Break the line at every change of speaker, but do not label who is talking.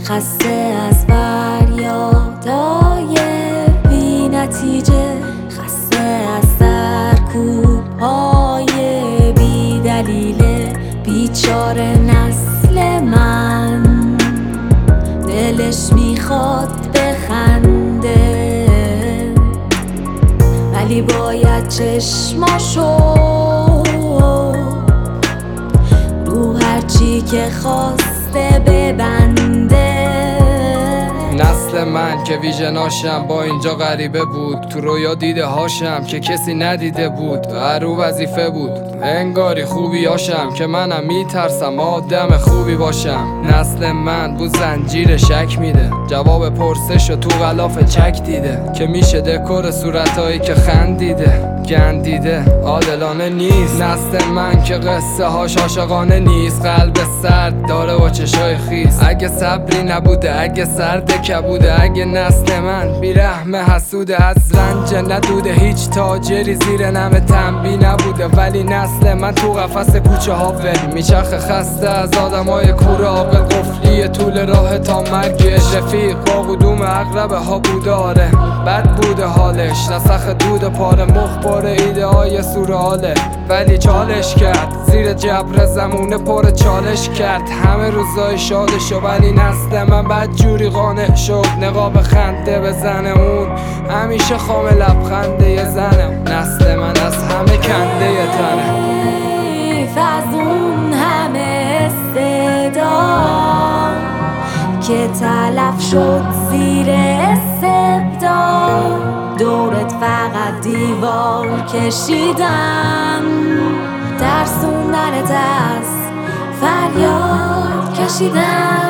خسته از فریادای بی نتیجه، خسته از سرکوب‌های بی دلیل. بیچاره نسل من دلش میخواد بخنده، ولی باید چشماشو رو هرچی که خواسته ببنده.
نسل من که ویژناشم با اینجا غریبه بود، تو رویا دیده هاشم که کسی ندیده بود. هرو وظیفه بود انگاری خوبیاشم که منم میترسم آدم خوبی باشم. نسل من بود زنجیر شک میده، جواب پرسشو تو غلاف چک دیده، که میشه دکور صورتایی که خندیده گندیده عادلانه نیست. نسل من که قصه هاش عاشقانه نیست، قلب سرد داره و چشای خیس. اگه صبری نبوده، اگه سرد کبوده، اگه نسل من بیرحم حسوده، از رنج ندوده، هیچ تاجری زیر نم تنبی نبوده. ولی نسل من تو قفس کوچه ها ول میچرخه، خسته از آدمای کوره عاقل، قفلی طول راه تا مرگش. رفیق با قدوم اقربه ها بوده، آره بد بوده حالش، نسخ دود پاره مخبار ایده های سورئاله. ولی چالش کرد زیر جبر زمونه پر چالش کرد همه روزای شادشو. ولی نسل من بد جوری قانع شد نقاب خنده بزنه، اون همیشه خام لبخنده یه زنه. نسل من از همه کنده یه تنه،
از اون همه استعداد که تلف شد زیر استبداد. دورت فقط دیوار کشیدن، ترسوندنت از فریاد کشیدن.